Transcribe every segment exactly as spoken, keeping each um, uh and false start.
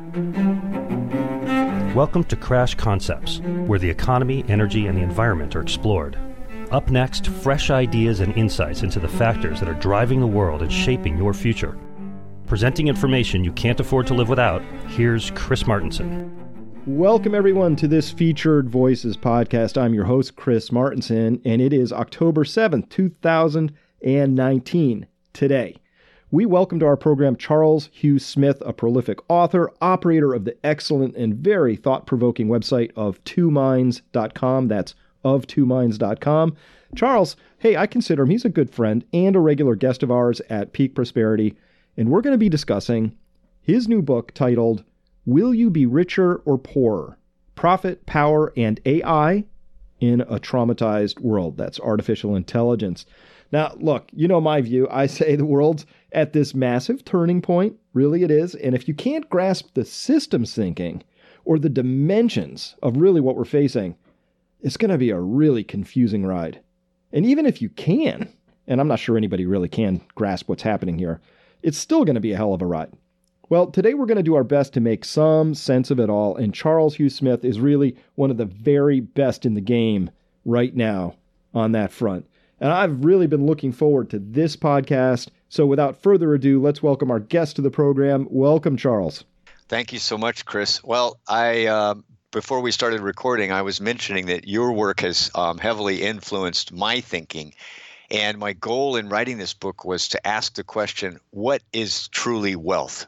Welcome to Crash Concepts, where the economy, energy, and the environment are explored. Up next, fresh ideas and insights into the factors that are driving the world and shaping your future. Presenting information you can't afford to live without, here's Chris Martenson. Welcome, everyone, to this Featured Voices podcast. I'm your host, Chris Martenson, and it is October seventh, two thousand nineteen. Today, we welcome to our program Charles Hugh Smith, a prolific author, operator of the excellent and very thought-provoking website of two minds dot com. That's of two minds dot com. Charles, hey, I consider him, he's a good friend and a regular guest of ours at Peak Prosperity, and we're going to be discussing his new book titled, Will You Be Richer or Poorer? Profit, Power, and A I in a Traumatized World. That's artificial intelligence. Now, look, you know my view. I say the world's at this massive turning point. Really it is. And if you can't grasp the systems thinking or the dimensions of really what we're facing, it's going to be a really confusing ride. And even if you can, and I'm not sure anybody really can grasp what's happening here, it's still going to be a hell of a ride. Well, today we're going to do our best to make some sense of it all. And Charles Hugh Smith is really one of the very best in the game right now on that front. And I've really been looking forward to this podcast. So without further ado, let's welcome our guest to the program. Welcome, Charles. Thank you so much, Chris. Well, I uh, before we started recording, I was mentioning that your work has um, heavily influenced my thinking. And my goal in writing this book was to ask the question, what is truly wealth?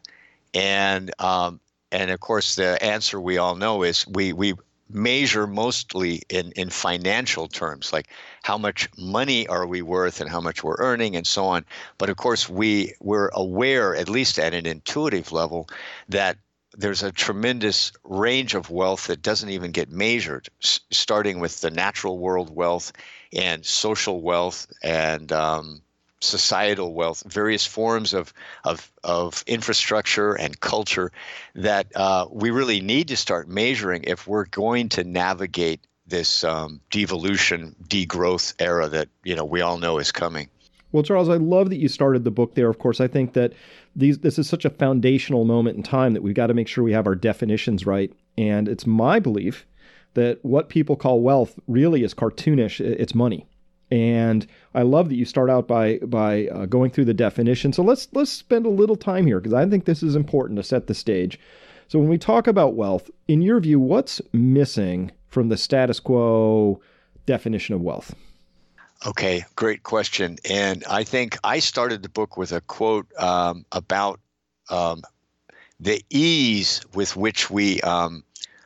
And um, and of course, the answer we all know is we we measure mostly in, in financial terms, like how much money are we worth and how much we're earning and so on. But of course, we, we're aware, at least at an intuitive level, that there's a tremendous range of wealth that doesn't even get measured, s- starting with the natural world wealth and social wealth and um, societal wealth, various forms of of of infrastructure and culture that uh, we really need to start measuring if we're going to navigate this um, devolution, degrowth era that you know we all know is coming. Well, Charles, I love that you started the book there. Of course, I think that these this is such a foundational moment in time that we've got to make sure we have our definitions right. And it's my belief that what people call wealth really is cartoonish. It's money. And I love that you start out by by uh, going through the definition. So let's let's spend a little time here because I think this is important to set the stage. So when we talk about wealth, in your view, what's missing from the status quo definition of wealth? Okay, great question. And I think I started the book with a quote um, about um, the ease with which we um,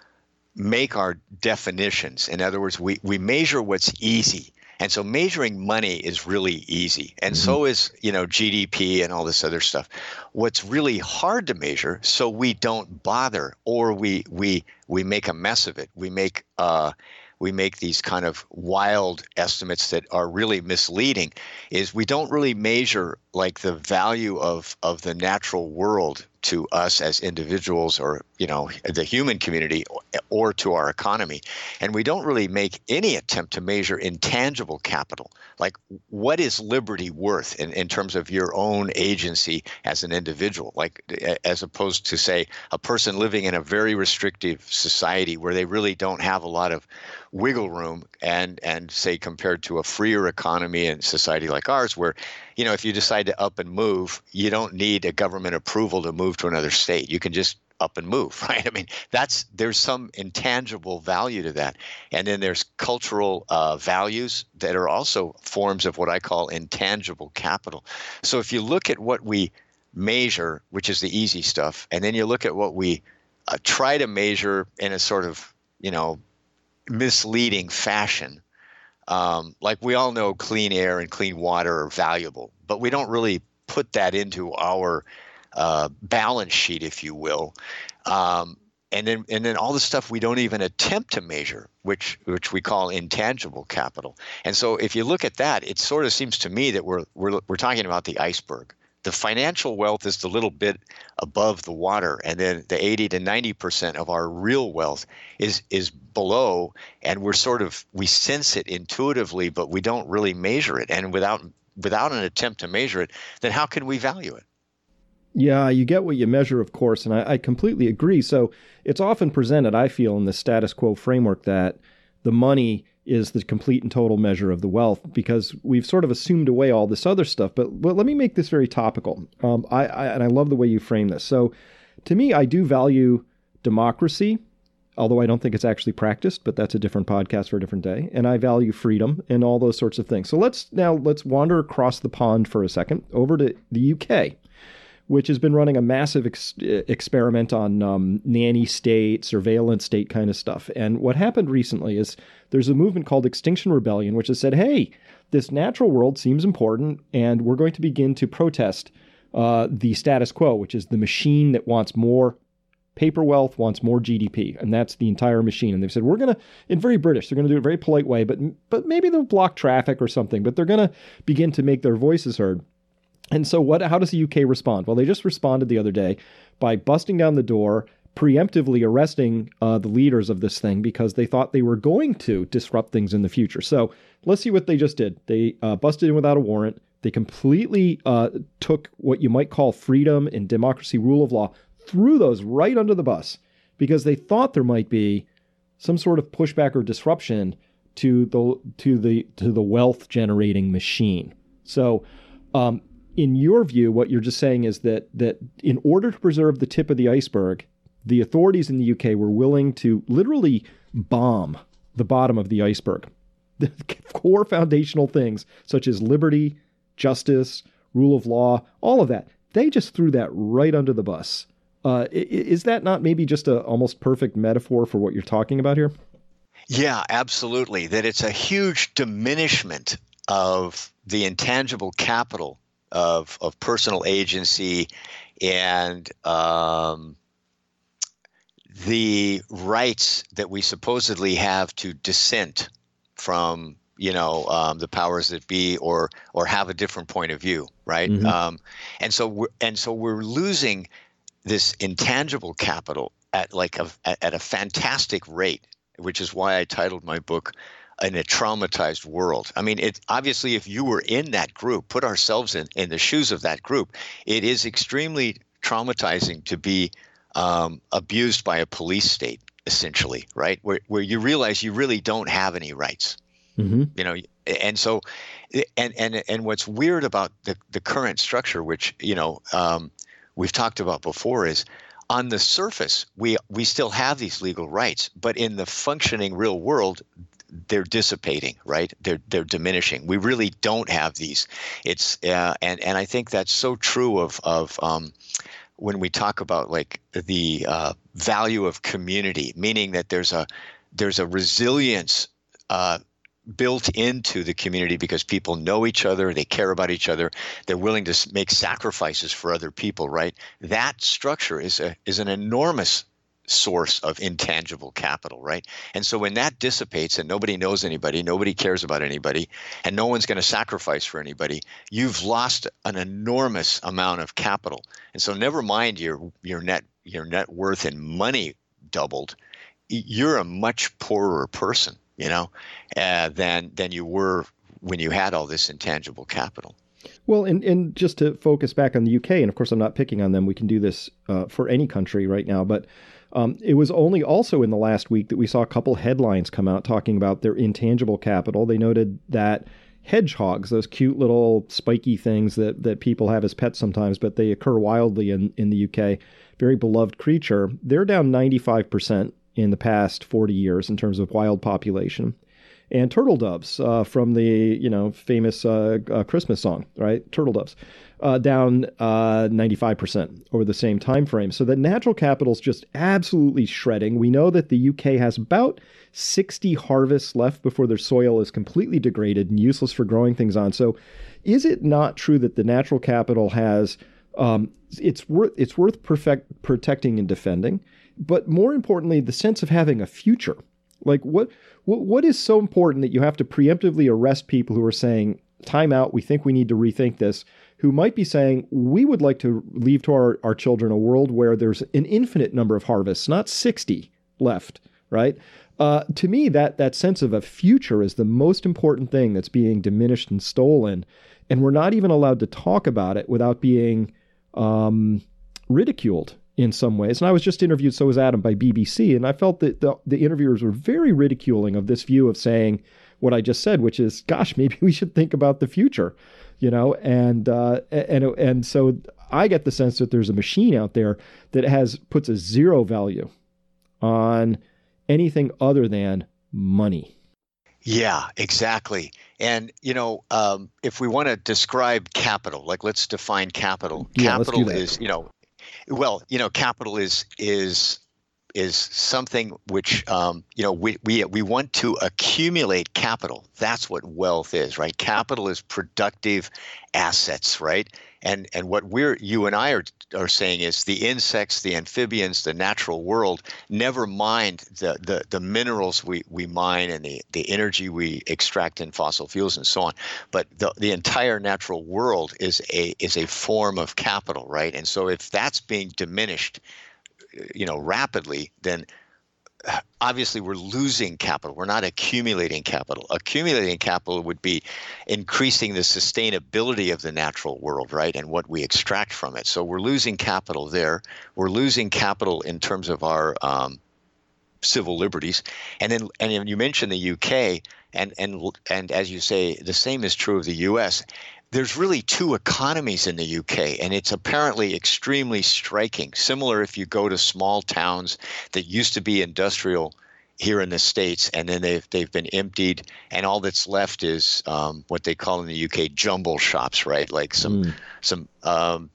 make our definitions. In other words, we, we measure what's easy. And so measuring money is really easy. And mm-hmm. so is, you know, G D P and all this other stuff. What's really hard to measure, so we don't bother, or we we we make a mess of it. We make uh we make these kind of wild estimates that are really misleading, is we don't really measure like the value of of the natural world to us as individuals, or you know the human community, or, or to our economy. And we don't really make any attempt to measure intangible capital, like what is liberty worth in, in terms of your own agency as an individual, like as opposed to, say, a person living in a very restrictive society where they really don't have a lot of wiggle room, and and say compared to a freer economy and society like ours, where you know if you decide to up and move, you don't need a government approval to move to another state. You can just up and move, right? I mean, that's there's some intangible value to that. And then there's cultural uh, values that are also forms of what I call intangible capital. So if you look at what we measure, which is the easy stuff, and then you look at what we uh, try to measure in a sort of, you know, misleading fashion, um, like we all know clean air and clean water are valuable, but we don't really put that into our uh, balance sheet, if you will. Um, and then and then all the stuff we don't even attempt to measure, which which we call intangible capital. And so if you look at that, it sort of seems to me that we're we're we're talking about the iceberg. The financial wealth is the little bit above the water, and then the eighty to ninety percent of our real wealth is is below, and we're sort of we sense it intuitively, but we don't really measure it. And without without an attempt to measure it, then how can we value it? Yeah, you get what you measure, of course, and I, I completely agree. So it's often presented, I feel, in the status quo framework that the money is the complete and total measure of the wealth, because we've sort of assumed away all this other stuff. But, but let me make this very topical. Um, I, I and I love the way you frame this. So to me, I do value democracy, although I don't think it's actually practiced, but that's a different podcast for a different day. And I value freedom and all those sorts of things. So let's now let's wander across the pond for a second over to the U K, which has been running a massive ex- experiment on um, nanny state, surveillance state kind of stuff. And what happened recently is there's a movement called Extinction Rebellion, which has said, hey, this natural world seems important, and we're going to begin to protest uh, the status quo, which is the machine that wants more paper wealth, wants more G D P, and that's the entire machine. And they've said, we're going to, in very British, they're going to do it a very polite way, but but maybe they'll block traffic or something, but they're going to begin to make their voices heard. And so what? How does the U K respond? Well, they just responded the other day by busting down the door, preemptively arresting uh, the leaders of this thing because they thought they were going to disrupt things in the future. So let's see what they just did. They uh, busted in without a warrant. They completely uh, took what you might call freedom and democracy, rule of law, threw those right under the bus because they thought there might be some sort of pushback or disruption to the to the to the wealth generating machine. So, um, in your view, what you're just saying is that that in order to preserve the tip of the iceberg, the authorities in the U K were willing to literally bomb the bottom of the iceberg. The core foundational things such as liberty, justice, rule of law, all of that, they just threw that right under the bus. Uh, is that not maybe just a almost perfect metaphor for what you're talking about here? Yeah, absolutely. That it's a huge diminishment of the intangible capital of of personal agency and um, the rights that we supposedly have to dissent from, you know, um, the powers that be, or or have a different point of view, right? Mm-hmm. Um, and so we're and so we're losing this intangible capital at like a at a fantastic rate, which is why I titled my book "In a Traumatized World." I mean, it obviously, if you were in that group, put ourselves in, in the shoes of that group, it is extremely traumatizing to be um, abused by a police state, essentially, right? Where where you realize you really don't have any rights, mm-hmm. you know, and so, and and and what's weird about the the current structure, which you know um, we've talked about before, is on the surface we we still have these legal rights, but in the functioning real world, they're dissipating, right? They're they're diminishing. We really don't have these. It's uh, and and I think that's so true of of um, when we talk about like the uh, value of community, meaning that there's a there's a resilience uh, built into the community because people know each other, they care about each other, they're willing to make sacrifices for other people, right? That structure is a is an enormous source of intangible capital, right? And so when that dissipates and nobody knows anybody, nobody cares about anybody, and no one's going to sacrifice for anybody, you've lost an enormous amount of capital. And so never mind your your net your net worth in money doubled, you're a much poorer person, you know, uh, than than you were when you had all this intangible capital. Well, and, and just to focus back on the U K, and of course I'm not picking on them, we can do this uh, for any country right now, but Um, it was only also in the last week that we saw a couple headlines come out talking about their intangible capital. They noted that hedgehogs, those cute little spiky things that, that people have as pets sometimes, but they occur wildly in, in the U K, very beloved creature, they're down ninety-five percent in the past forty years in terms of wild population. And turtle doves uh, from the, you know, famous uh, uh, Christmas song, right? Turtle doves. Uh, down uh, ninety-five percent over the same time frame. So the natural capital is just absolutely shredding. We know that the U K has about sixty harvests left before their soil is completely degraded and useless for growing things on. So is it not true that the natural capital has, um, it's worth, it's worth perfect, protecting and defending, but more importantly, the sense of having a future? Like what, what, what is so important that you have to preemptively arrest people who are saying, time out, we think we need to rethink this, who might be saying, we would like to leave to our, our children a world where there's an infinite number of harvests, not sixty left, right? Uh, to me, that that sense of a future is the most important thing that's being diminished and stolen. And we're not even allowed to talk about it without being um, ridiculed in some ways. And I was just interviewed, so was Adam, by B B C, and I felt that the, the interviewers were very ridiculing of this view of saying what I just said, which is, gosh, maybe we should think about the future, you know? And, uh, and, and so I get the sense that there's a machine out there that has, puts a zero value on anything other than money. Yeah, exactly. And, you know, um, if we want to describe capital, like let's define capital. Yeah, let's do capital that. is, you know, well, you know, capital is, is, is something which, um, you know, we, we, we want to accumulate capital. That's what wealth is, right? Capital is productive assets, right? And and what we're you and I are are saying is the insects, the amphibians, the natural world never mind the the, the minerals we, we mine and the, the energy we extract in fossil fuels and so on. But the the entire natural world is a is a form of capital, right? And so if that's being diminished, you know, rapidly, then obviously we're losing capital. We're not accumulating capital. Accumulating capital would be increasing the sustainability of the natural world, right, and what we extract from it. So we're losing capital there. We're losing capital in terms of our um, civil liberties. And then, and you mentioned the U K, and and and as you say, the same is true of the U S. There's really two economies in the U K, and it's apparently extremely striking. Similar if you go to small towns that used to be industrial here in the States, and then they've they've been emptied, and all that's left is um, what they call in the U K jumble shops, right? Like some mm. some um,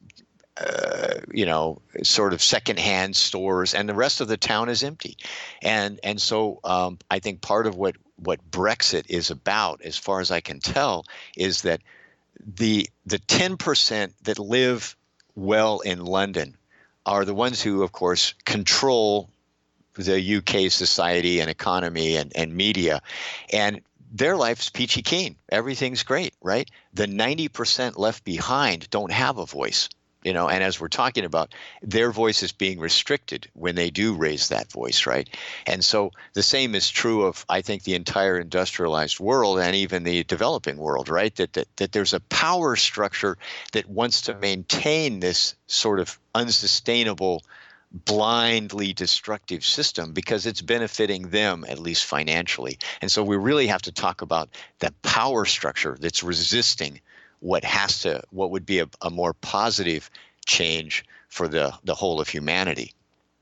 uh, you know sort of secondhand stores, and the rest of the town is empty. And and so um, I think part of what what Brexit is about, as far as I can tell, is that the the ten percent that live well in London are the ones who, of course, control the U K society and economy and, and media. And their life's peachy keen. Everything's great, right? The ninety percent left behind don't have a voice. You know, and as we're talking about, their voice is being restricted when they do raise that voice, right? And so the same is true of, I think, the entire industrialized world and even the developing world, right? That that, that there's a power structure that wants to maintain this sort of unsustainable, blindly destructive system because it's benefiting them, at least financially. And so we really have to talk about the power structure that's resisting what has to, what would be a, a more positive change for the, the whole of humanity.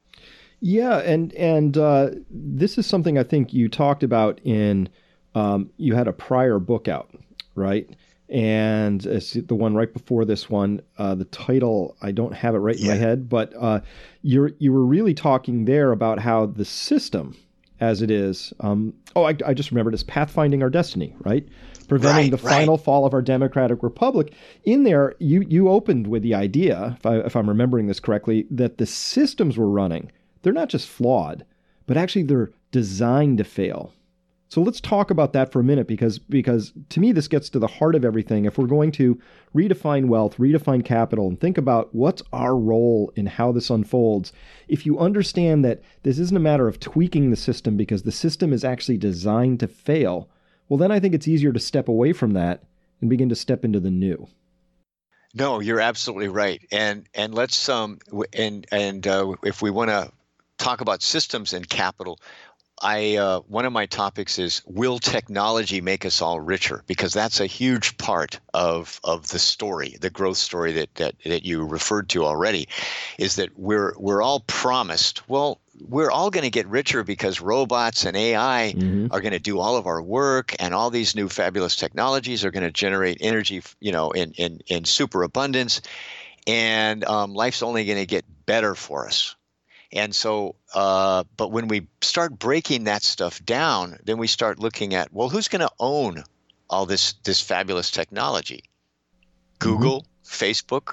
Yeah, and and uh, this is something I think you talked about in, um, you had a prior book out, right? And it's the one right before this one, uh, the title, I don't have it right yeah. in my head, but uh, you're you were really talking there about how the system as it is, um, oh, I, I just remembered, it's pathfinding our destiny, right? Preventing right, the final right. fall of our democratic republic. In there, you you opened with the idea, if, I, if I'm remembering this correctly, that the systems we're running, they're not just flawed, but actually they're designed to fail. So let's talk about that for a minute, because because to me, this gets to the heart of everything. If we're going to redefine wealth, redefine capital, and think about what's our role in how this unfolds, if you understand that this isn't a matter of tweaking the system because the system is actually designed to fail, well, then I think it's easier to step away from that and begin to step into the new. No, you're absolutely right. And and let's um and and uh, if we want to talk about systems and capital, I uh, one of my topics is, will technology make us all richer? Because that's a huge part of of the story, the growth story that that that you referred to already, is that we're we're all promised, well, we're all going to get richer because robots and A I mm-hmm. are going to do all of our work, and all these new fabulous technologies are going to generate energy, you know, in in in super abundance, and um, life's only going to get better for us. And so, uh, but when we start breaking that stuff down, then we start looking at, well, who's going to own all this this fabulous technology? Google, mm-hmm. Facebook,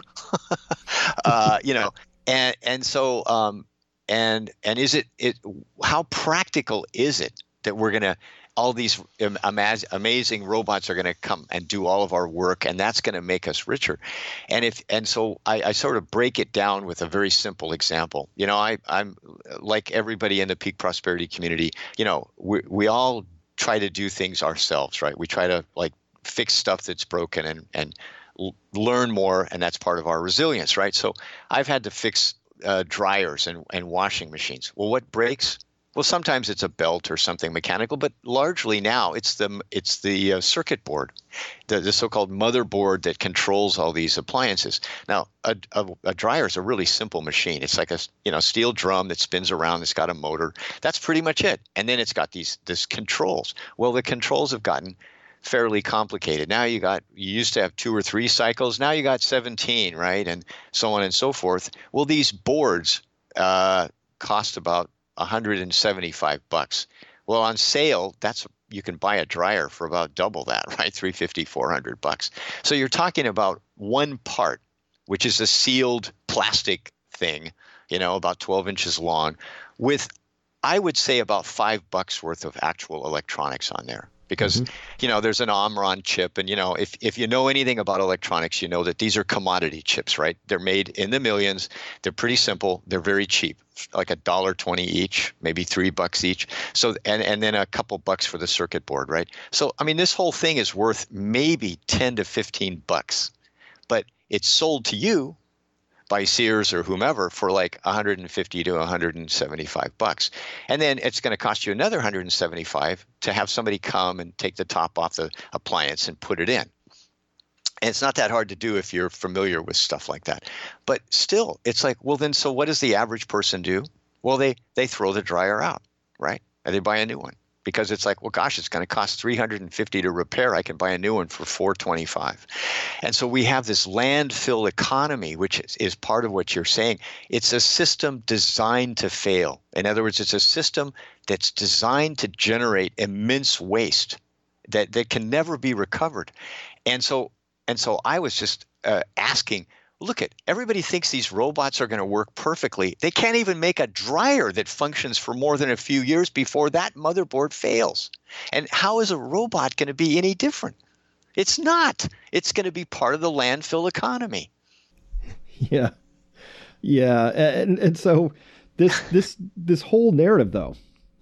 uh, you know, and and so um, and and is it it how practical is it that we're going to all these amaz- amazing robots are going to come and do all of our work, and that's going to make us richer. And if and so I, I sort of break it down with a very simple example. You know, I, I'm like everybody in the Peak Prosperity community. You know, we we all try to do things ourselves, right? We try to like fix stuff that's broken and and l- learn more, and that's part of our resilience, right? So I've had to fix uh, dryers and, and washing machines. Well, what breaks? Well, sometimes it's a belt or something mechanical, but largely now it's the it's the uh, circuit board, the, the so-called motherboard that controls all these appliances. Now, a, a, a dryer is a really simple machine. It's like a you know steel drum that spins around. It's got a motor. That's pretty much it. And then it's got these this controls. Well, the controls have gotten fairly complicated. Now you got you used to have two or three cycles. Now you got seventeen, right, and so on and so forth. Well, these boards uh, cost about one hundred seventy-five bucks. Well, on sale, that's you can buy a dryer for about double that, right? three hundred fifty, four hundred bucks. So you're talking about one part, which is a sealed plastic thing, you know, about twelve inches long, with I would say about five bucks worth of actual electronics on there. Because, mm-hmm. you know, there's an Omron chip. And, you know, if, if you know anything about electronics, you know that these are commodity chips, right? They're made in the millions. They're pretty simple. They're very cheap, like a dollar twenty each, maybe three bucks each. So and, and then a couple bucks for the circuit board, right? So, I mean, this whole thing is worth maybe ten to fifteen bucks. But it's sold to you by Sears or whomever for like one hundred fifty to one hundred seventy-five bucks. And then it's going to cost you another one hundred seventy-five to have somebody come and take the top off the appliance and put it in. And it's not that hard to do if you're familiar with stuff like that. But still, it's like, well, then so what does the average person do? Well, they they throw the dryer out, right? And they buy a new one. Because it's like, well, gosh, it's going to cost three hundred fifty to repair. I can buy a new one for four hundred twenty-five. And so we have this landfill economy, which is, is part of what you're saying. It's a system designed to fail. In other words, it's a system that's designed to generate immense waste that, that can never be recovered. And so, and so I was just uh, asking, look at everybody thinks these robots are going to work perfectly. They can't even make a dryer that functions for more than a few years before that motherboard fails. And how is a robot going to be any different? It's not. It's going to be part of the landfill economy. Yeah. Yeah. And and so this this this whole narrative though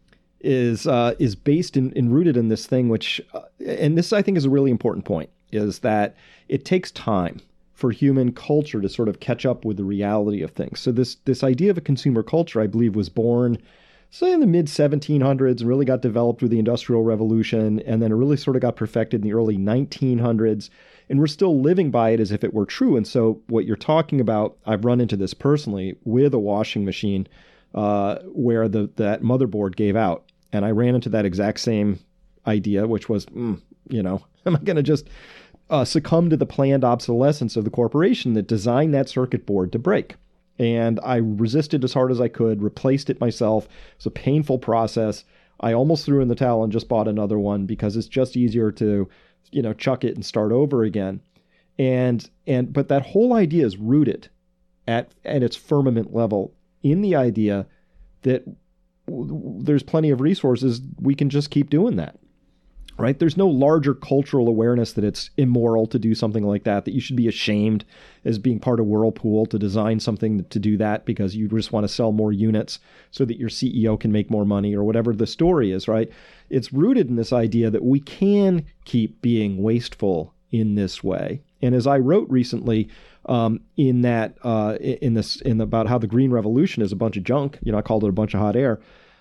is uh, is based in and rooted in this thing which uh, and this I think is a really important point, is that it takes time for human culture to sort of catch up with the reality of things. So this this idea of a consumer culture, I believe, was born, say, in the mid seventeen hundreds and really got developed with the Industrial Revolution, and then it really sort of got perfected in the early nineteen hundreds. And we're still living by it as if it were true. And so what you're talking about, I've run into this personally with a washing machine uh, where the that motherboard gave out. And I ran into that exact same idea, which was, mm, you know, am I going to just Uh, succumb to the planned obsolescence of the corporation that designed that circuit board to break? And I resisted as hard as I could, replaced it myself. It's a painful process. I almost threw in the towel and just bought another one because it's just easier to, you know, chuck it and start over again. And and but that whole idea is rooted at at its firmament level in the idea that w- there's plenty of resources. We can just keep doing that. Right? There's no larger cultural awareness that it's immoral to do something like that, that you should be ashamed as being part of Whirlpool to design something to do that because you just want to sell more units so that your C E O can make more money or whatever the story is, right? It's rooted in this idea that we can keep being wasteful in this way. And as I wrote recently um, in that, uh, in this, in about how the Green Revolution is a bunch of junk, you know, I called it a bunch of hot air.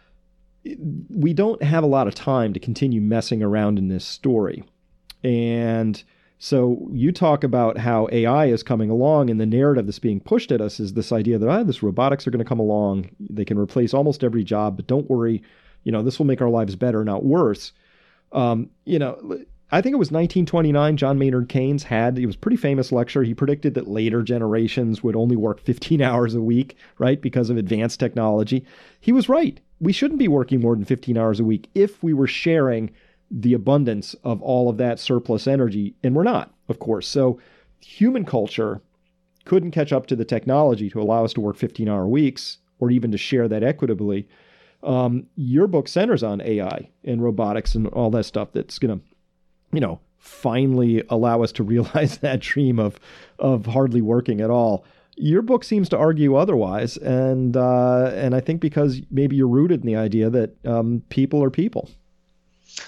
We don't have a lot of time to continue messing around in this story. And so you talk about how A I is coming along, and the narrative that's being pushed at us is this idea that ah, this robotics are going to come along. They can replace almost every job, but don't worry, you know, this will make our lives better, not worse. Um, you know, I think it was nineteen twenty-nine, John Maynard Keynes had, it was a pretty famous lecture. He predicted that later generations would only work fifteen hours a week, right? Because of advanced technology. He was right. We shouldn't be working more than fifteen hours a week if we were sharing the abundance of all of that surplus energy. And we're not, of course. So human culture couldn't catch up to the technology to allow us to work fifteen hour weeks or even to share that equitably. Um, your book centers on A I and robotics and all that stuff that's going to, you know, finally allow us to realize that dream of, of hardly working at all. Your book seems to argue otherwise, and uh, and I think because maybe you're rooted in the idea that um, people are people.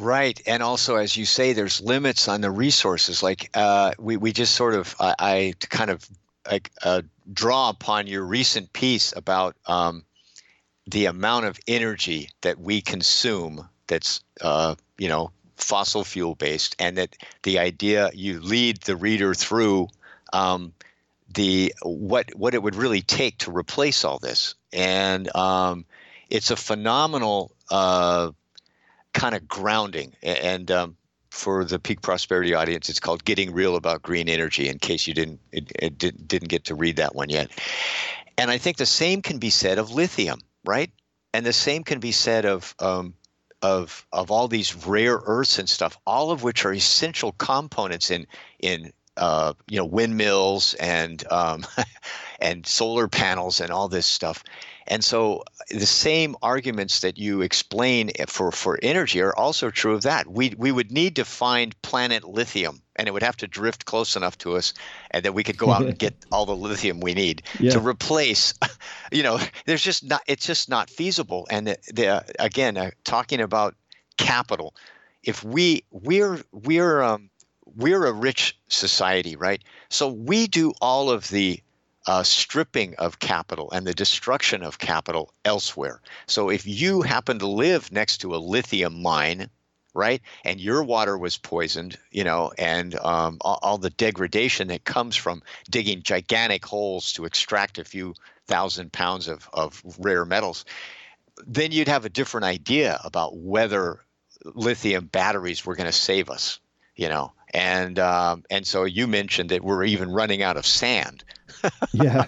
Right. And also, as you say, there's limits on the resources. Like uh, we, we just sort of, I, I kind of like, uh, draw upon your recent piece about um, the amount of energy that we consume that's, uh, you know, fossil fuel based, and that the idea you lead the reader through um, the what what it would really take to replace all this. And um, it's a phenomenal uh kind of grounding. And um, for the Peak Prosperity audience, it's called Getting Real About Green Energy, in case you didn't it, it didn't, didn't get to read that one yet. And I think the same can be said of lithium, right? And the same can be said of um, of of all these rare earths and stuff, all of which are essential components in in uh, you know, windmills and um, and solar panels and all this stuff. And so the same arguments that you explain for, for energy are also true of that. We we would need to find planet lithium, and it would have to drift close enough to us, and that we could go out and get all the lithium we need yeah. to replace. You know, there's just not. It's just not feasible. And the, the, again, uh, talking about capital, if we we're we're um, we're a rich society, right? So we do all of the Uh, stripping of capital and the destruction of capital elsewhere. So if you happen to live next to a lithium mine, right, and your water was poisoned, you know, and um, all, all the degradation that comes from digging gigantic holes to extract a few thousand pounds of, of rare metals, then you'd have a different idea about whether lithium batteries were going to save us, you know. And um, and so you mentioned that we're even running out of sand. Yeah.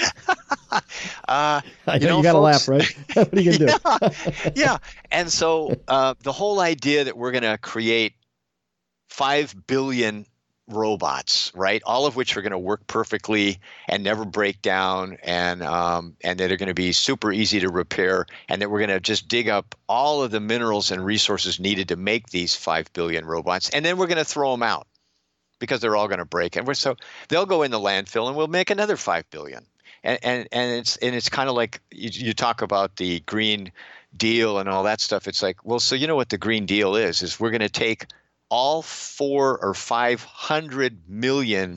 uh, I you know, know you got to laugh, folks, right? What are you going to yeah, do? yeah. And so uh, the whole idea that we're going to create five billion robots, right, all of which are going to work perfectly and never break down, and um, and that are going to be super easy to repair, and that we're going to just dig up all of the minerals and resources needed to make these five billion robots, and then we're going to throw them out because they're all going to break, and we're so they'll go in the landfill, and we'll make another five billion. And and and it's and it's kind of like you, you talk about the Green Deal and all that stuff. It's like, well, so you know what the Green Deal is? Is we're going to take all four or five hundred million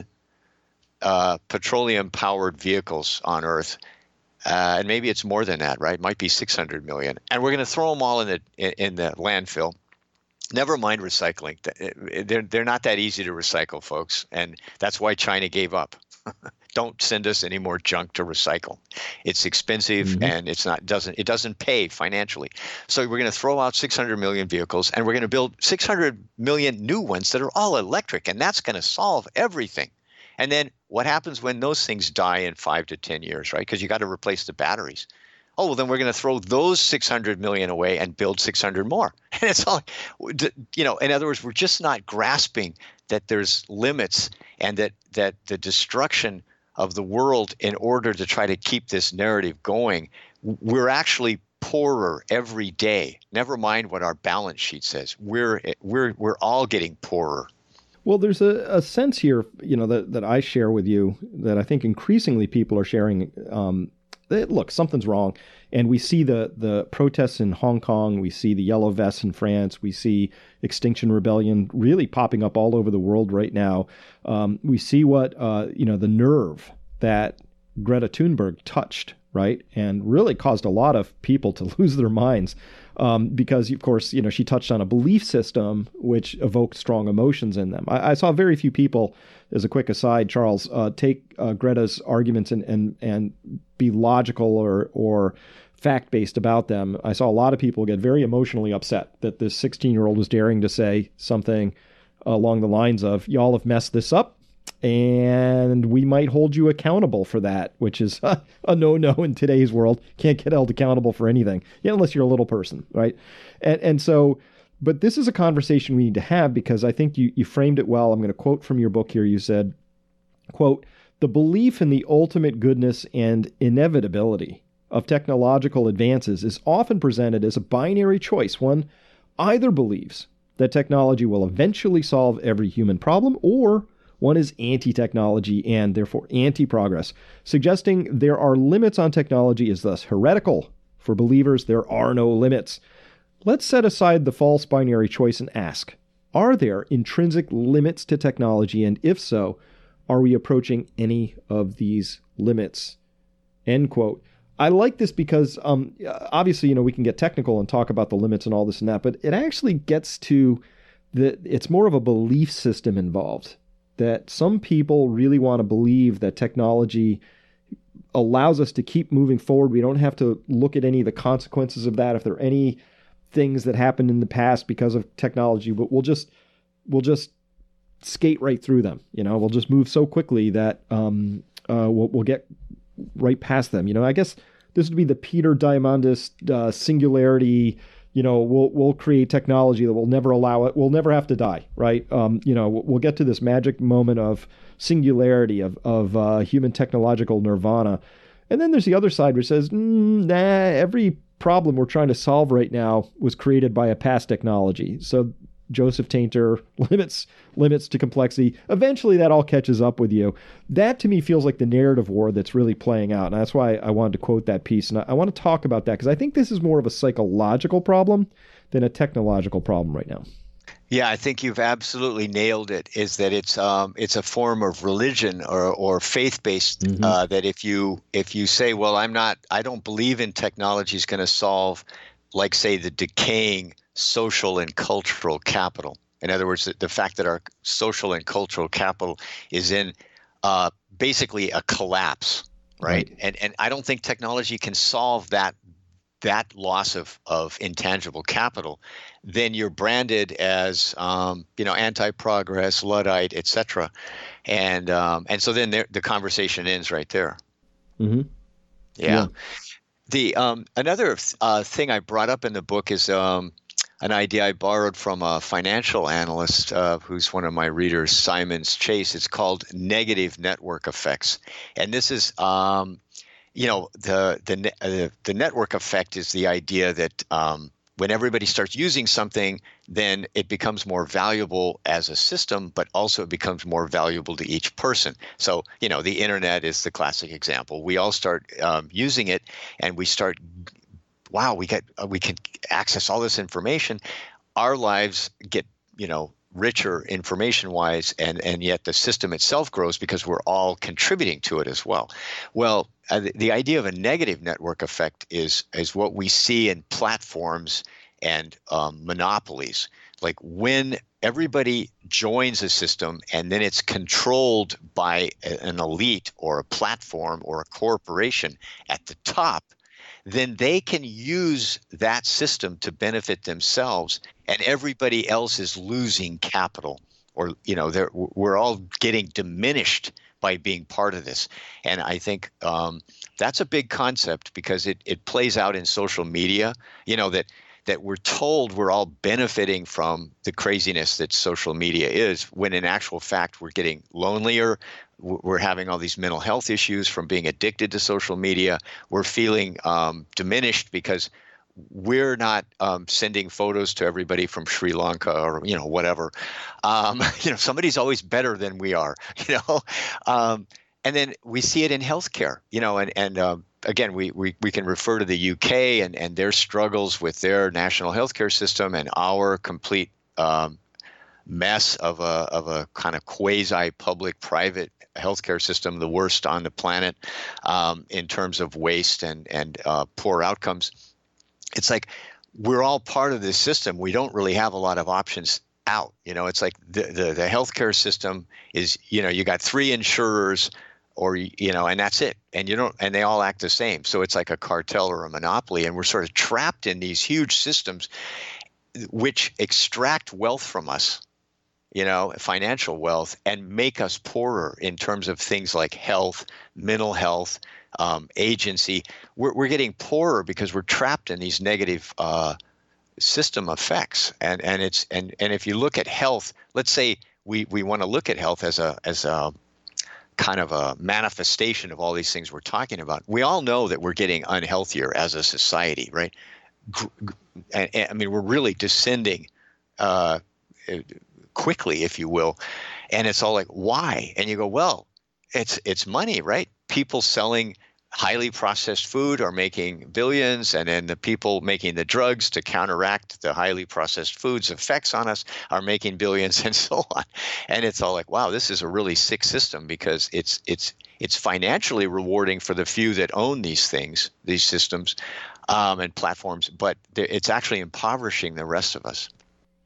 uh, petroleum-powered vehicles on Earth, uh, and maybe it's more than that, right? It might be six hundred million, and we're going to throw them all in the in, in the landfill. Never mind recycling; they're they're not that easy to recycle, folks, and that's why China gave up. Don't send us any more junk to recycle. It's expensive, mm-hmm. and it's not doesn't it doesn't pay financially. So we're going to throw out six hundred million vehicles, and we're going to build six hundred million new ones that are all electric, and that's going to solve everything. And then what happens when those things die in five to ten years, right? Because you got to replace the batteries. Oh, well, then we're going to throw those six hundred million away and build six hundred more. And it's all, you know, in other words, we're just not grasping that there's limits, and that that the destruction of the world in order to try to keep this narrative going, we're actually poorer every day. Never mind what our balance sheet says. We're we're we're all getting poorer. Well, there's a, a sense here, you know, that, that I share with you that I think increasingly people are sharing. Um, that, look, something's wrong. And we see the the protests in Hong Kong. We see the yellow vests in France. We see Extinction Rebellion really popping up all over the world right now. Um, we see what, uh, you know, the nerve that Greta Thunberg touched, right? And really caused a lot of people to lose their minds um, because, of course, you know, she touched on a belief system which evoked strong emotions in them. I, I saw very few people, as a quick aside, Charles, uh, take uh, Greta's arguments and, and, and be logical or, or fact-based about them. I saw a lot of people get very emotionally upset that this sixteen-year-old was daring to say something along the lines of, y'all have messed this up, and we might hold you accountable for that, which is uh, a no-no in today's world. Can't get held accountable for anything, yeah, unless you're a little person, right? And and so, but this is a conversation we need to have, because I think you, you framed it well. I'm going to quote from your book here. You said, quote, "The belief in the ultimate goodness and inevitability of technological advances is often presented as a binary choice. One either believes that technology will eventually solve every human problem, or one is anti-technology and therefore anti-progress. Suggesting there are limits on technology is thus heretical. For believers, there are no limits." Let's set aside the false binary choice and ask, are there intrinsic limits to technology? And if so, are we approaching any of these limits? End quote. I like this because um, obviously, you know, we can get technical and talk about the limits and all this and that, but it actually gets to the, it's more of a belief system involved, that some people really want to believe that technology allows us to keep moving forward. We don't have to look at any of the consequences of that. If there are any things that happened in the past because of technology, but we'll just, we'll just skate right through them. You know, we'll just move so quickly that um, uh, we'll, we'll get right past them. You know, I guess this would be the Peter Diamandis uh, singularity. You know, we'll we'll create technology that will never allow it. We'll never have to die, right? Um, you know, we'll get to this magic moment of singularity of of uh, human technological nirvana, and then there's the other side which says, mm, nah, every problem we're trying to solve right now was created by a past technology. So Joseph Tainter, limits limits to complexity. Eventually that all catches up with you. That to me feels like the narrative war that's really playing out. And that's why I wanted to quote that piece. And I, I want to talk about that because I think this is more of a psychological problem than a technological problem right now. Yeah, I think you've absolutely nailed it, is that it's um, it's a form of religion or, or faith-based, mm-hmm. uh, that if you if you say, well, I'm not, I don't believe in technology is going to solve, like, say, the decaying social and cultural capital. In other words, the, the fact that our social and cultural capital is in uh, basically a collapse, right? right? And and I don't think technology can solve that that loss of, of intangible capital. Then you're branded as um, you know, anti-progress, Luddite, et cetera. And um, and so then there, the conversation ends right there. Mm-hmm. Yeah. yeah. The um, another uh, thing I brought up in the book is um, an idea I borrowed from a financial analyst uh, who's one of my readers, Simons Chase. It's called negative network effects, and this is um, you know, the the uh, the network effect is the idea that um, when everybody starts using something, then it becomes more valuable as a system, but also it becomes more valuable to each person. So, you know, the internet is the classic example. We all start um, using it, and we start, wow, we get uh, we can access all this information. Our lives get, you know, richer information-wise, and and yet the system itself grows because we're all contributing to it as well. Well, uh, the, the idea of a negative network effect is is what we see in platforms and um, monopolies. Like when everybody joins a system and then it's controlled by a, an elite or a platform or a corporation at the top, then they can use that system to benefit themselves, and everybody else is losing capital, or, you know, they're, we're all getting diminished by being part of this. And I think um, that's a big concept because it, it plays out in social media, you know, that that we're told we're all benefiting from the craziness that social media is, when in actual fact we're getting lonelier. We're having all these mental health issues from being addicted to social media. We're feeling um, diminished because we're not um, sending photos to everybody from Sri Lanka or, you know, whatever. Um, you know, somebody's always better than we are, you know. Um, and then we see it in healthcare, you know, and, and um, again, we, we, we can refer to the U K and, and their struggles with their national healthcare system and our complete um, mess of a of a kind of quasi public private healthcare system, the worst on the planet um, in terms of waste and and uh, poor outcomes. It's like we're all part of this system. We don't really have a lot of options out. You know, it's like the the, the healthcare system is, you know, you got three insurers, or, you know, and that's it. And you don't, and they all act the same. So it's like a cartel or a monopoly, and we're sort of trapped in these huge systems which extract wealth from us, you know, financial wealth, and make us poorer in terms of things like health, mental health, um, agency. We're, we're getting poorer because we're trapped in these negative uh, system effects. And and it's and and if you look at health, let's say we we want to look at health as a as a kind of a manifestation of all these things we're talking about. We all know that we're getting unhealthier as a society, right? And, and, I mean, we're really descending uh, quickly, if you will. And it's all like, why? And you go, well, it's it's money, right? People selling highly processed food are making billions, and then the people making the drugs to counteract the highly processed food's effects on us are making billions, and so on. And it's all like, wow, this is a really sick system, because it's it's it's financially rewarding for the few that own these things, these systems um, and platforms, but it's actually impoverishing the rest of us.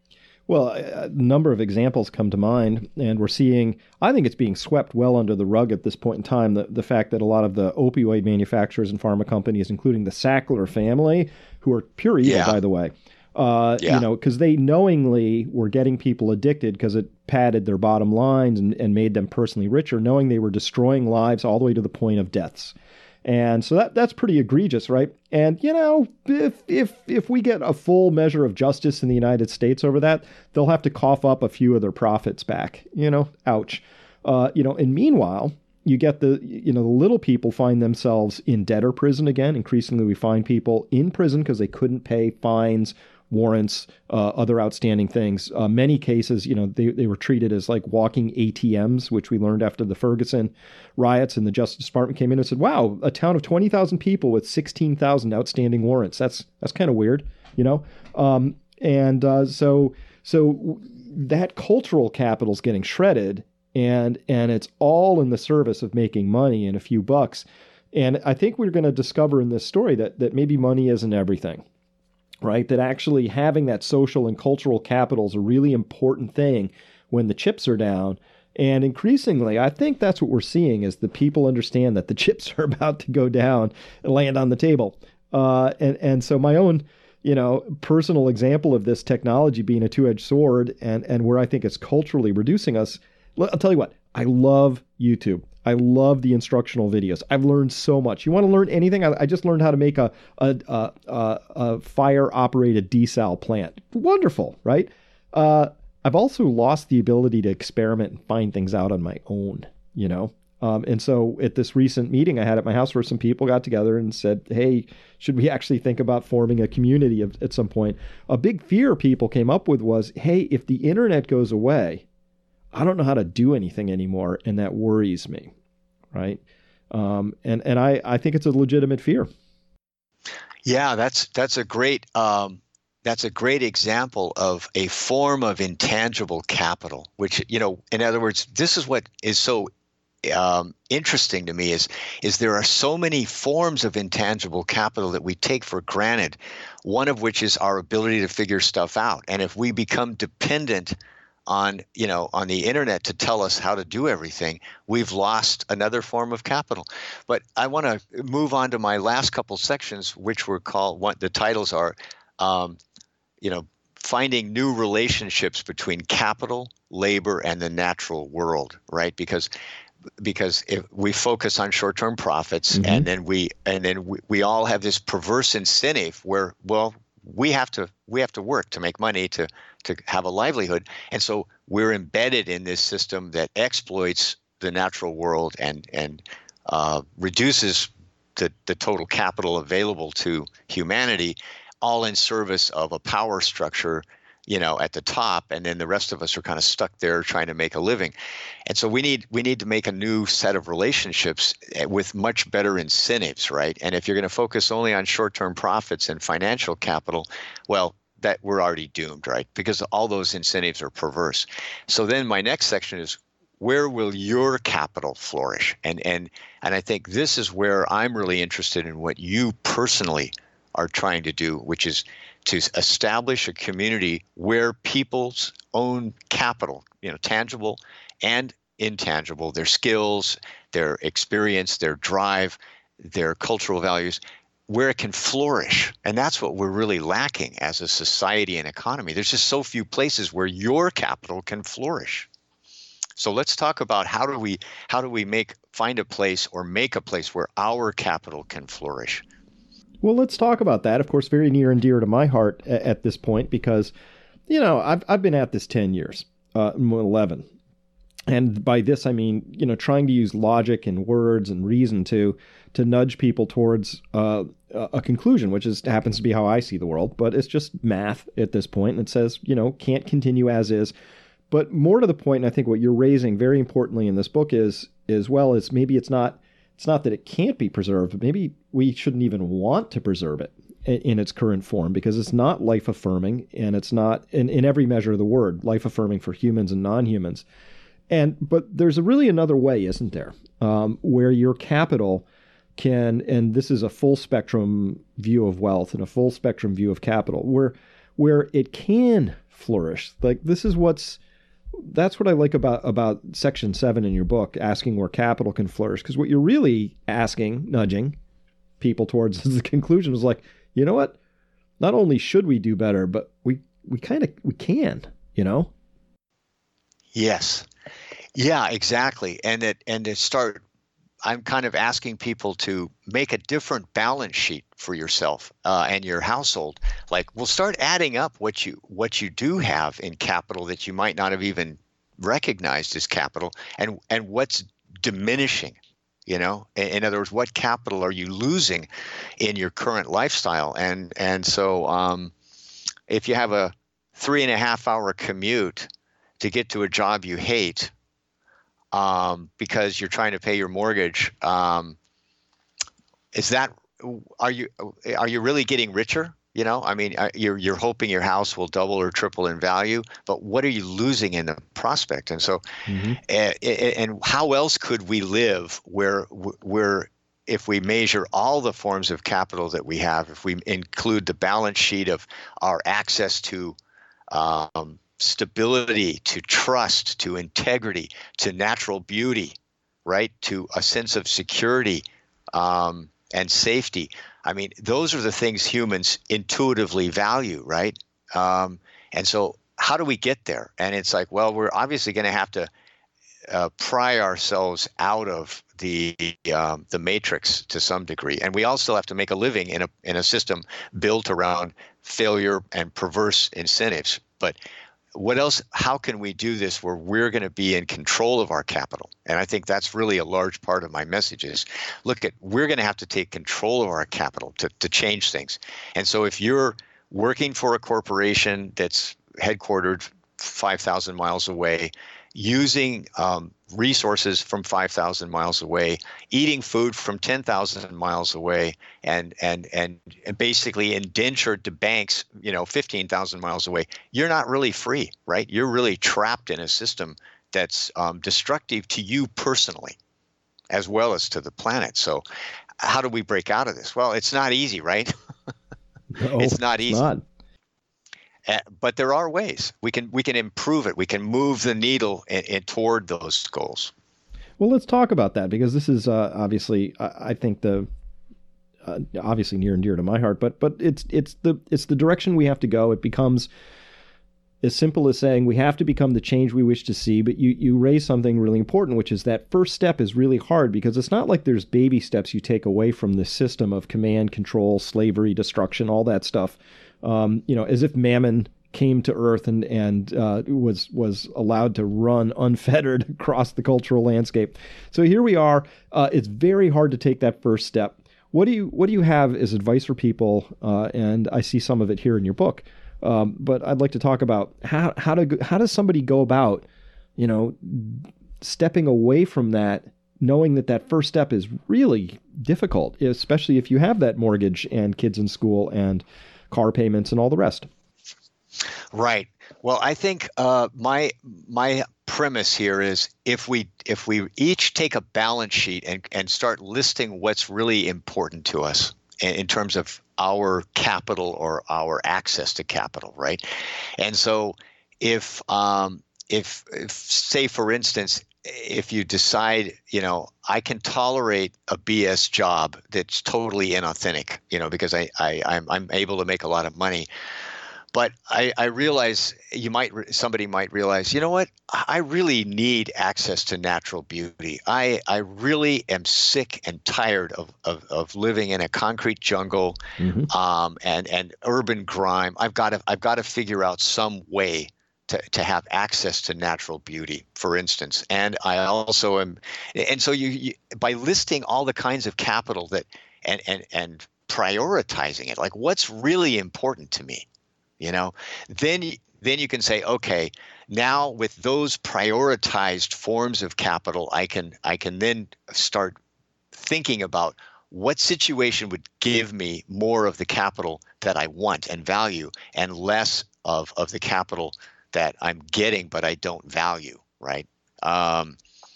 Well, a number of examples come to mind, and we're seeing, I think it's being swept well under the rug at this point in time, the, the fact that a lot of the opioid manufacturers and pharma companies, including the Sackler family, who are pure evil, yeah. by the way, uh, yeah. you know, because they knowingly were getting people addicted because it padded their bottom lines and, and made them personally richer, knowing they were destroying lives all the way to the point of deaths. And so that that's pretty egregious, right? And, you know, if if if we get a full measure of justice in the United States over that, they'll have to cough up a few of their profits back, you know, ouch. Uh, you know, and meanwhile, you get the, you know, the little people find themselves in debtor prison again. Increasingly, we find people in prison because they couldn't pay fines, warrants, uh, other outstanding things. Uh, many cases, you know, they, they were treated as like walking A T Ms, which we learned after the Ferguson riots, and the Justice Department came in and said, wow, a town of twenty thousand people with sixteen thousand outstanding warrants. That's that's kind of weird, you know? Um, and uh, so so that cultural capital is getting shredded, and and it's all in the service of making money and a few bucks. And I think we're going to discover in this story that that maybe money isn't everything. Right? That actually having that social and cultural capital is a really important thing when the chips are down. And increasingly, I think that's what we're seeing, is the people understand that the chips are about to go down and land on the table. Uh, and, and so my own, you know, personal example of this technology being a two-edged sword, and, and where I think it's culturally reducing us, I'll tell you what, I love YouTube. I love the instructional videos. I've learned so much. You want to learn anything? I, I just learned how to make a a, a, a, a fire-operated desal plant. Wonderful, right? Uh, I've also lost the ability to experiment and find things out on my own, you know? Um, and so at this recent meeting I had at my house, where some people got together and said, hey, should we actually think about forming a community of, at some point? A big fear people came up with was, hey, if the internet goes away, I don't know how to do anything anymore, and that worries me, right? Um, and and I, I think it's a legitimate fear. Yeah, that's that's a great um, that's a great example of a form of intangible capital. Which, you know, in other words, this is what is so um, interesting to me is is there are so many forms of intangible capital that we take for granted. One of which is our ability to figure stuff out, and if we become dependent on, you know, on the internet to tell us how to do everything, we've lost another form of capital. But I want to move on to my last couple sections, which were called, what the titles are, um, you know, finding new relationships between capital, labor, and the natural world, right? Because because if we focus on short-term profits, mm-hmm. and then we and then we, we all have this perverse incentive where, well, we have to we have to work to make money to to have a livelihood. And so we're embedded in this system that exploits the natural world and and uh, reduces the, the total capital available to humanity, all in service of a power structure, you know, at the top, and then the rest of us are kind of stuck there trying to make a living. And so we need we need to make a new set of relationships with much better incentives, right? And if you're going to focus only on short-term profits and financial capital, well, that we're already doomed, right? Because all those incentives are perverse. So then my next section is, where will your capital flourish? And and and I think this is where I'm really interested in what you personally are trying to do, which is to establish a community where people's own capital, you know, tangible and intangible, their skills, their experience, their drive, their cultural values, where it can flourish. And that's what we're really lacking as a society and economy. There's just so few places where your capital can flourish. So let's talk about how do we how do we make find a place or make a place where our capital can flourish. Well, let's talk about that. Of course, very near and dear to my heart at, at this point, because, you know, I've I've been at this ten years, uh, eleven. And by this, I mean, you know, trying to use logic and words and reason to to nudge people towards uh, a conclusion, which is happens to be how I see the world. But it's just math at this point. And it says, you know, can't continue as is. But more to the point, and I think what you're raising very importantly in this book is, is well, is maybe it's not it's not that it can't be preserved, but maybe we shouldn't even want to preserve it in, in its current form, because it's not life affirming, and it's not in, in every measure of the word life affirming for humans and non-humans. And but there's a really another way, isn't there, um, where your capital can, and this is a full spectrum view of wealth and a full spectrum view of capital, where where it can flourish. Like this is what's that's what I like about about section seven in your book, asking where capital can flourish. Because what you're really asking, nudging people towards the conclusion is like, you know what? Not only should we do better, but we we kind of we can, you know? Yes. Yeah, exactly. And it and to start, I'm kind of asking people to make a different balance sheet for yourself uh, and your household. Like, we'll start adding up what you what you do have in capital that you might not have even recognized as capital, and and what's diminishing. You know, in, in other words, what capital are you losing in your current lifestyle? And and so, um, if you have a three and a half hour commute to get to a job you hate, um, because you're trying to pay your mortgage, um, is that, are you, are you really getting richer? You know, I mean, you're, you're hoping your house will double or triple in value, but what are you losing in the prospect? And so, mm-hmm. and, and how else could we live where, where, if we measure all the forms of capital that we have, if we include the balance sheet of our access to, um, stability, to trust, to integrity, to natural beauty, right? To a sense of security um, and safety. I mean, those are the things humans intuitively value, right? Um, and so how do we get there? And it's like, well, we're obviously going to have to uh, pry ourselves out of the um, the matrix to some degree. And we all still have to make a living in a in a system built around failure and perverse incentives. But what else, how can we do this where we're going to be in control of our capital? And I think that's really a large part of my message is, look at, we're going to have to take control of our capital to, to change things. And so if you're working for a corporation that's headquartered five thousand miles away, using um, resources from five thousand miles away, eating food from ten thousand miles away, and and and basically indentured to banks, you know, fifteen thousand miles away, you're not really free, right? You're really trapped in a system that's um, destructive to you personally, as well as to the planet. So how do we break out of this? Well, it's not easy, right? No, it's not easy. It's not. Uh, but there are ways we can we can improve it. We can move the needle in, in toward those goals. Well, let's talk about that, because this is uh, obviously, I, I think the uh, obviously near and dear to my heart. But but it's it's the it's the direction we have to go. It becomes as simple as saying we have to become the change we wish to see. But you you raise something really important, which is that first step is really hard, because it's not like there's baby steps you take away from this system of command, control, slavery, destruction, all that stuff. Um, you know, as if Mammon came to Earth and and uh, was was allowed to run unfettered across the cultural landscape. So here we are. Uh, it's very hard to take that first step. What do you what do you have as advice for people? Uh, and I see some of it here in your book. Um, but I'd like to talk about how how to how does somebody go about, you know, stepping away from that, knowing that that first step is really difficult, especially if you have that mortgage and kids in school and car payments and all the rest. Right. Well, I think uh, my my premise here is if we if we each take a balance sheet and, and start listing what's really important to us in, in terms of our capital or our access to capital, right? And so if um, if, if say for instance, if you decide, you know, I can tolerate a B S job that's totally inauthentic, you know, because I, I I'm I'm able to make a lot of money, but I I realize you might somebody might realize, you know what, I really need access to natural beauty. I I really am sick and tired of of, of living in a concrete jungle, mm-hmm. um and and urban grime. I've got to I've got to figure out some way To, to have access to natural beauty, for instance. And I also am, and so you, you by listing all the kinds of capital that, and, and, and prioritizing it, like what's really important to me, you know, then, then you can say, okay, now with those prioritized forms of capital, I can, I can then start thinking about what situation would give me more of the capital that I want and value, and less of of the capital that I'm getting but I don't value, right? Um,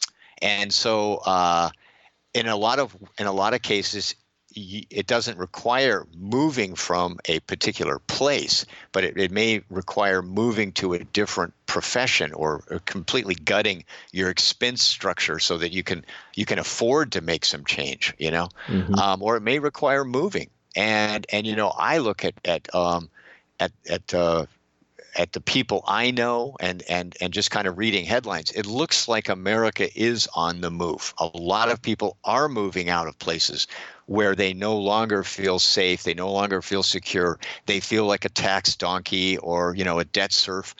and so uh, in a lot of in a lot of cases, it doesn't require moving from a particular place, but it, it may require moving to a different profession, or, or completely gutting your expense structure so that you can you can afford to make some change, you know, mm-hmm. um, or it may require moving. And and you know, I look at at um, at at uh, at the people I know, and and and just kind of reading headlines, it looks like America is on the move. A lot of people are moving out of places where they no longer feel safe, they no longer feel secure, they feel like a tax donkey or, you know, a debt serf,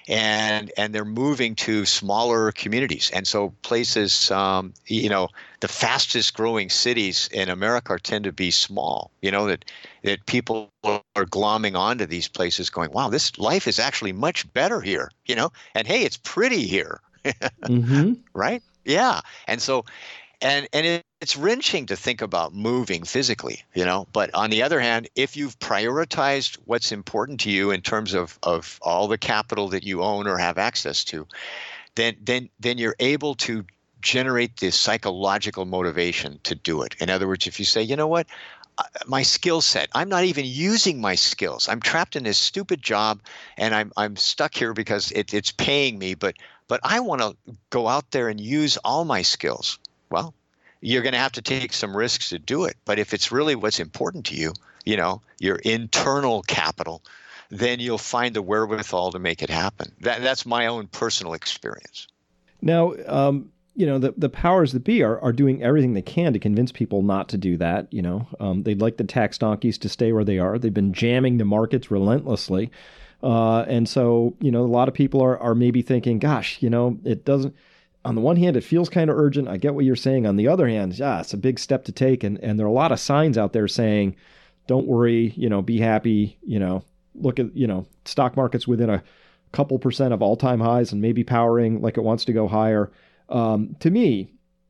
and and they're moving to smaller communities. And so places, um, you know, the fastest growing cities in America tend to be small, you know, that that people are glomming onto these places going, wow, this life is actually much better here, you know, and hey, it's pretty here, mm-hmm. right? Yeah. And so, and and it, it's wrenching to think about moving physically, you know, but on the other hand, if you've prioritized what's important to you in terms of, of all the capital that you own or have access to, then then then you're able to generate this psychological motivation to do it. In other words, if you say, you know what, my skill set, I'm not even using my skills. I'm trapped in this stupid job, and I'm I'm stuck here because it, it's paying me, but but I want to go out there and use all my skills. Well, you're going to have to take some risks to do it. But if it's really what's important to you, you know, your internal capital, then you'll find the wherewithal to make it happen. That, that's my own personal experience. Now, um, you know, the, the powers that be are, are doing everything they can to convince people not to do that. You know, um, they'd like the tax donkeys to stay where they are. They've been jamming the markets relentlessly. Uh, and so, you know, a lot of people are, are maybe thinking, gosh, you know, it doesn't, on the one hand, it feels kind of urgent. I get what you're saying. On the other hand, yeah, it's a big step to take. And, and there are a lot of signs out there saying, don't worry, you know, be happy, you know, look at, you know, stock market's within a couple percent of all-time highs and maybe powering like it wants to go higher. Um, to me,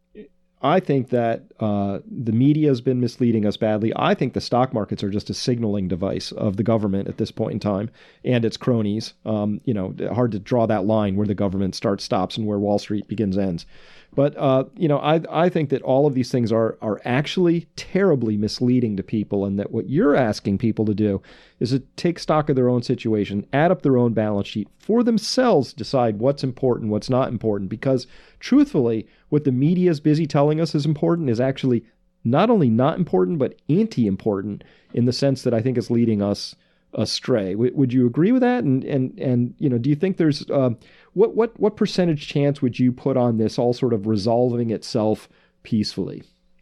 I think that uh, the media has been misleading us badly. I think the stock markets are just a signaling device of the government at this point in time and its cronies. Um, you know, hard to draw that line where the government starts, stops, and where Wall Street begins, ends. But, uh, you know, I I think that all of these things are are actually terribly misleading to people, and that what you're asking people to do is to take stock of their own situation, add up their own balance sheet, for themselves decide what's important, what's not important. Because truthfully, what the media is busy telling us is important is actually not only not important, but anti-important, in the sense that I think is leading us astray. W- would you agree with that? And and and you know, do you think there's uh, what what what percentage chance would you put on this all sort of resolving itself peacefully?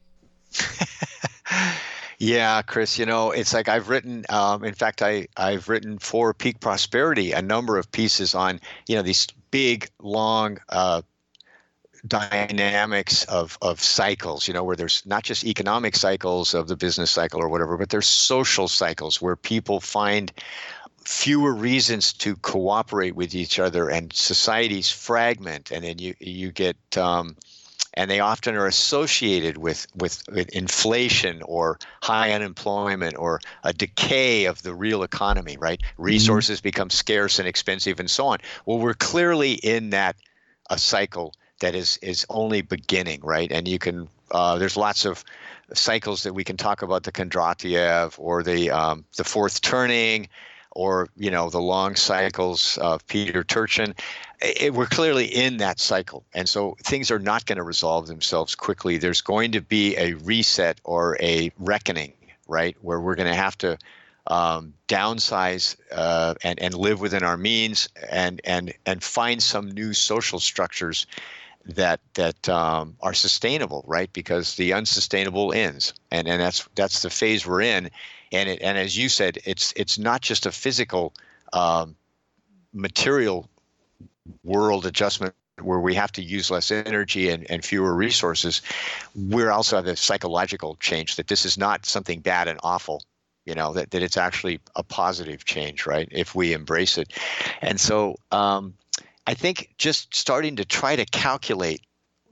Yeah, Chris, you know, it's like I've written, um, in fact, I, I've written for Peak Prosperity a number of pieces on, you know, these big, long uh, dynamics of, of cycles, you know, where there's not just economic cycles of the business cycle or whatever, but there's social cycles where people find fewer reasons to cooperate with each other, and societies fragment, and then you, you get... Um, and they often are associated with, with, with inflation or high unemployment or a decay of the real economy, right? Resources mm-hmm. become scarce and expensive and so on. Well, we're clearly in that a cycle that is is only beginning, right? And you can uh, there's lots of cycles that we can talk about, the Kondratiev or the um, the fourth turning, or, you know, the long cycles of Peter Turchin. It, we're clearly in that cycle. And so things are not going to resolve themselves quickly. There's going to be a reset or a reckoning, right, where we're going to have to um, downsize uh, and, and live within our means, and, and, and find some new social structures that that um, are sustainable, right? Because the unsustainable ends, and and that's that's the phase we're in. And it, and as you said, it's it's not just a physical, um, material world adjustment where we have to use less energy and, and fewer resources. We also have a psychological change, that this is not something bad and awful, you know, that, that it's actually a positive change, right, if we embrace it. And so um, I think just starting to try to calculate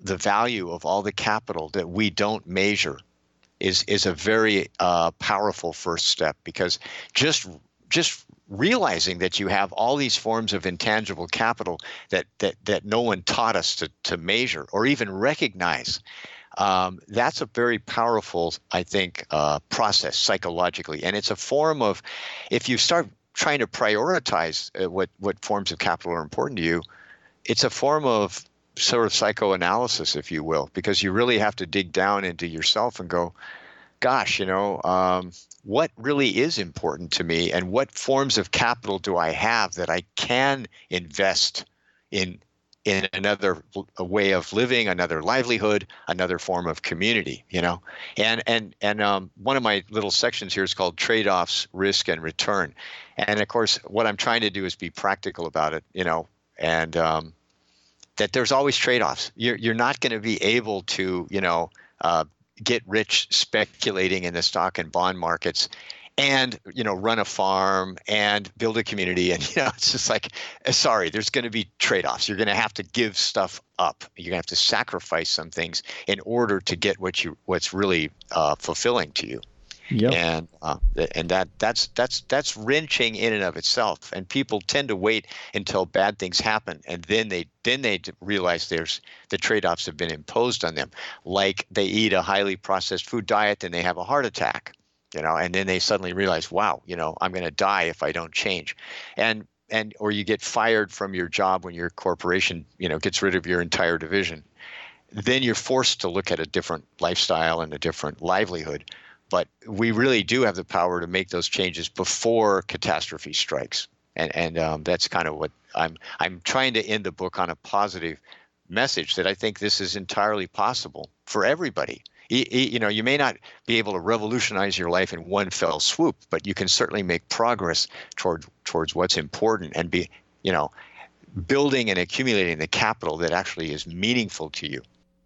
the value of all the capital that we don't measure is is a very uh, powerful first step, because just just realizing that you have all these forms of intangible capital that that that no one taught us to to measure or even recognize, um, that's a very powerful, I think, uh, process psychologically, and it's a form of, if you start trying to prioritize uh, what what forms of capital are important to you, it's a form of sort of psychoanalysis, if you will, because you really have to dig down into yourself and go, gosh, you know, um, what really is important to me, and what forms of capital do I have that I can invest in in another a way of living, another livelihood, another form of community, you know? And and and um, one of my little sections here is called Trade-offs, Risk, and Return. And of course, what I'm trying to do is be practical about it, you know, and um, that there's always trade-offs. You're you're not going to be able to, you know, uh, get rich speculating in the stock and bond markets, and, you know, run a farm and build a community. And, you know, it's just like, sorry, there's going to be trade-offs. You're going to have to give stuff up. You're going to have to sacrifice some things in order to get what you what's really uh, fulfilling to you. Yep. And uh, and that that's that's that's wrenching in and of itself. And people tend to wait until bad things happen, and then they then they realize there's the trade-offs have been imposed on them. Like they eat a highly processed food diet and they have a heart attack, you know, and then they suddenly realize, wow, you know, I'm going to die if I don't change. And and or you get fired from your job when your corporation, you know, gets rid of your entire division. Then you're forced to look at a different lifestyle and a different livelihood. But we really do have the power to make those changes before catastrophe strikes, and and um, that's kind of what I'm I'm trying to end the book on, a positive message that I think this is entirely possible for everybody. You, you know, you may not be able to revolutionize your life in one fell swoop, but you can certainly make progress toward towards what's important, and be, you know, building and accumulating the capital that actually is meaningful to you.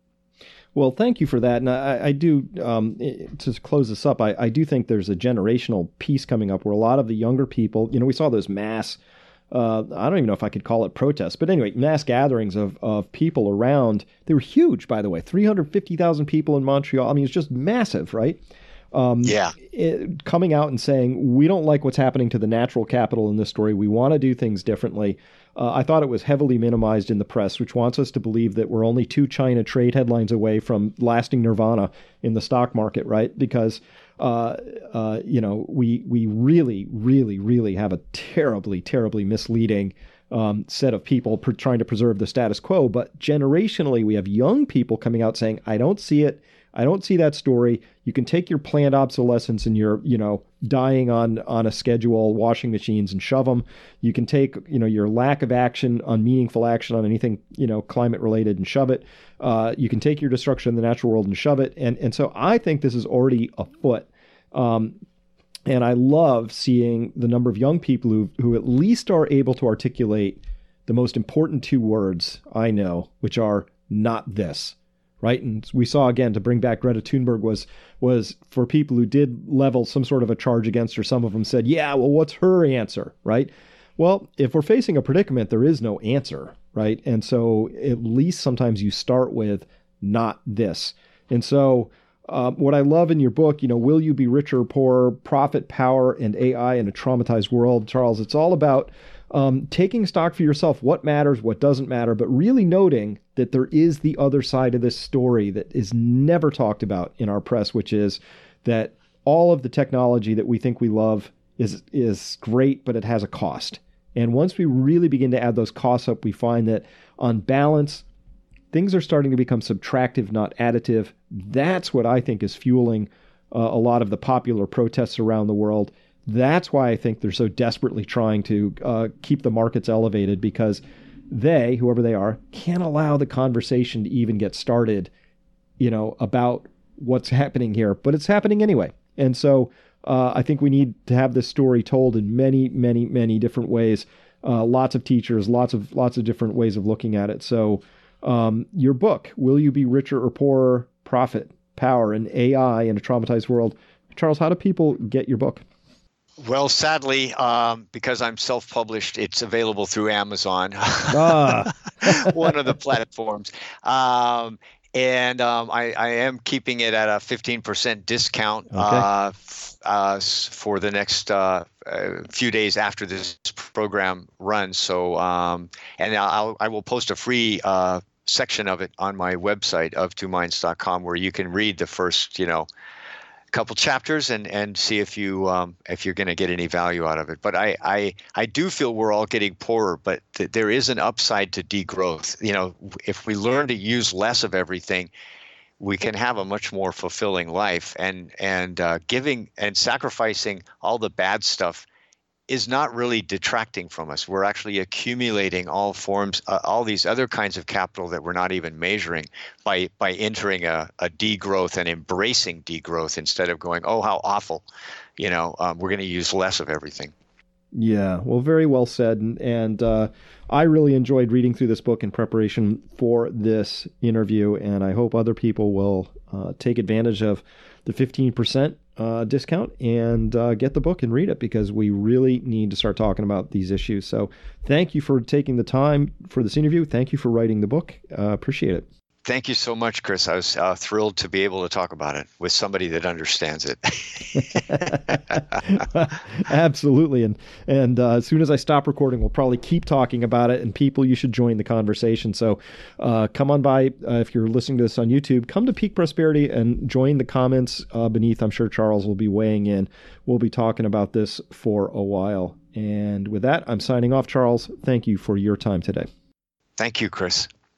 Well, thank you for that. And I, I do, um, to close this up, I, I do think there's a generational piece coming up where a lot of the younger people, you know, we saw those mass, uh, I don't even know if I could call it protests, but anyway, mass gatherings of, of people around. They were huge, by the way, three hundred fifty thousand people in Montreal. I mean, it's just massive, right? Um, yeah. It, coming out and saying, we don't like what's happening to the natural capital in this story. We want to do things differently. Uh, I thought it was heavily minimized in the press, which wants us to believe that we're only two China trade headlines away from lasting nirvana in the stock market, right? Because, uh, uh, you know, we we really, really, really have a terribly, terribly misleading um, set of people per- trying to preserve the status quo. But generationally, we have young people coming out saying, I don't see it. I don't see that story. You can take your planned obsolescence and your, you know, dying on on a schedule, washing machines, and shove them. You can take, you know, your lack of action on meaningful action on anything, you know, climate related, and shove it. Uh, you can take your destruction in the natural world and shove it. And and so I think this is already afoot. Um, and I love seeing the number of young people who who at least are able to articulate the most important two words I know, which are not this. Right. And we saw, again, to bring back Greta Thunberg, was was for people who did level some sort of a charge against her. Some of them said, yeah, well, what's her answer? Right. Well, if we're facing a predicament, there is no answer. Right. And so at least sometimes you start with not this. And so uh, what I love in your book, you know, Will You Be Richer or Poorer? Profit, Power, and A I in a Traumatized World, Charles, it's all about Um, taking stock for yourself, what matters, what doesn't matter, but really noting that there is the other side of this story that is never talked about in our press, which is that all of the technology that we think we love is is great, but it has a cost. And once we really begin to add those costs up, we find that on balance, things are starting to become subtractive, not additive. That's what I think is fueling uh, a lot of the popular protests around the world. That's why I think they're so desperately trying to uh, keep the markets elevated, because they, whoever they are, can't allow the conversation to even get started, you know, about what's happening here. But it's happening anyway. And so uh, I think we need to have this story told in many, many, many different ways. Uh, lots of teachers, lots of lots of different ways of looking at it. So um, your book, Will You Be Richer or Poorer? Profit, Power, and A I in a Traumatized World. Charles, how do people get your book? Well, sadly, um, because I'm self-published, it's available through Amazon, Ah. one of the platforms. Um, and um, I, I am keeping it at a fifteen percent discount Okay. uh, f- uh, s- for the next uh, uh, few days after this program runs. So, um, and I'll, I will post a free uh, section of it on my website of two minds dot com where you can read the first, you know, couple chapters and and see if you um, if you're going to get any value out of it. But I I I do feel we're all getting poorer, but th- there is an upside to degrowth. You know, if we learn to use less of everything, we can have a much more fulfilling life. And and uh, giving and sacrificing all the bad stuff is not really detracting from us. We're actually accumulating all forms, uh, all these other kinds of capital that we're not even measuring by by entering a, a degrowth and embracing degrowth instead of going, oh, how awful. You know, um, we're going to use less of everything. Yeah, well, very well said. And, and uh, I really enjoyed reading through this book in preparation for this interview, and I hope other people will uh, take advantage of the fifteen percent uh, discount and uh, get the book and read it, because we really need to start talking about these issues. So thank you for taking the time for this interview. Thank you for writing the book. Uh, appreciate it. Thank you so much, Chris. I was uh, thrilled to be able to talk about it with somebody that understands it. Absolutely. And and uh, as soon as I stop recording, we'll probably keep talking about it, and people, you should join the conversation. So uh, come on by, uh, if you're listening to this on YouTube, come to Peak Prosperity and join the comments uh, beneath. I'm sure Charles will be weighing in. We'll be talking about this for a while. And with that, I'm signing off, Charles. Thank you for your time today. Thank you, Chris.